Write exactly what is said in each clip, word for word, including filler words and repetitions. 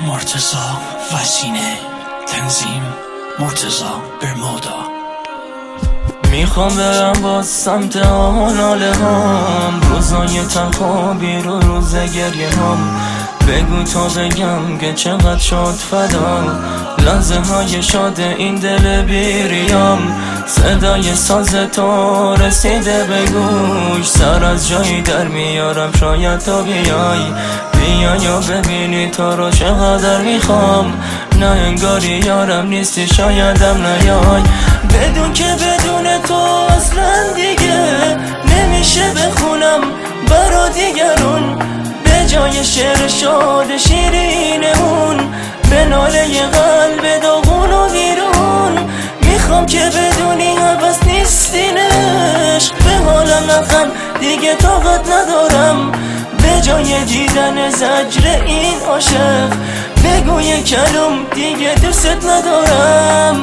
مرتضی وسینه، تنظیم مرتضی برمودا. میخوام برم با سمت آناله هم، روزای تنها بیرو روز گریه هم. بگو تا بگم که چقدر شد فدا لحظه های شاد این دل بیریم. صدای ساز تو رسیده به گوش، سر از جایی در میارم شاید تو بیای. بیا یا ببینی تو رو چقدر میخوام، نه انگاری یارم نیستی شایدم نیای. بدون که بدون تو اصلا دیگه نمیشه بخونم برا دیگرون، به جای شعر شاد شیرینمون به ناله قلب داغون و ویرون. میخوام که بدونی هوس نیستین عشق، به حالم نخند دیگه طاقت ندارم. به جای دیدن زجر این عاشق بگو یک کلم دیگه دوست ندارم.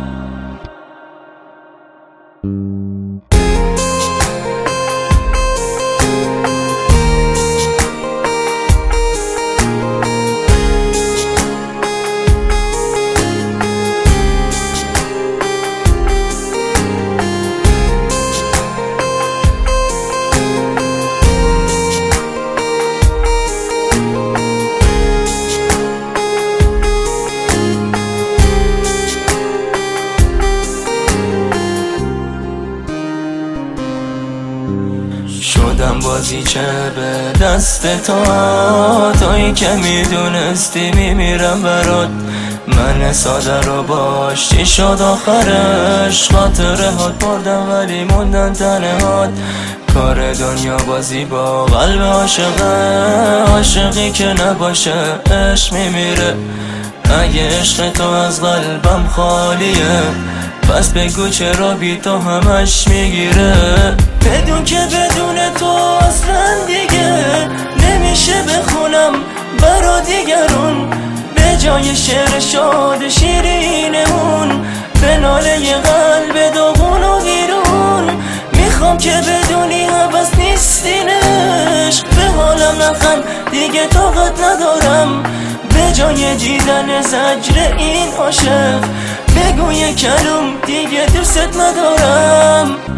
شدم بازی چه به دست تو، تویی که میدونستی میمیرم برات. من ساده رو باش چی شد آخرش، خاطره هات بردم ولی موندن تنهات. کار دنیا بازی با قلب عاشقه، عاشقی که نباشه عشق میمیره. اگه عشق تو از قلبم خالیه پس بگو چرا بی تو همش میگیره. بدون که بدون تو اصلا دیگه نمیشه بخونم برا دیگرون، به جای شعر شاد شیرینمون به ناله قلب داغون و ویرون. میخوام که بدونی هوس نیستین عشق، به حالم نخند دیگه طاقت ندارم. به جای دیدن زجر این عاشق بگو یک کلم دیگه دوست ندارم.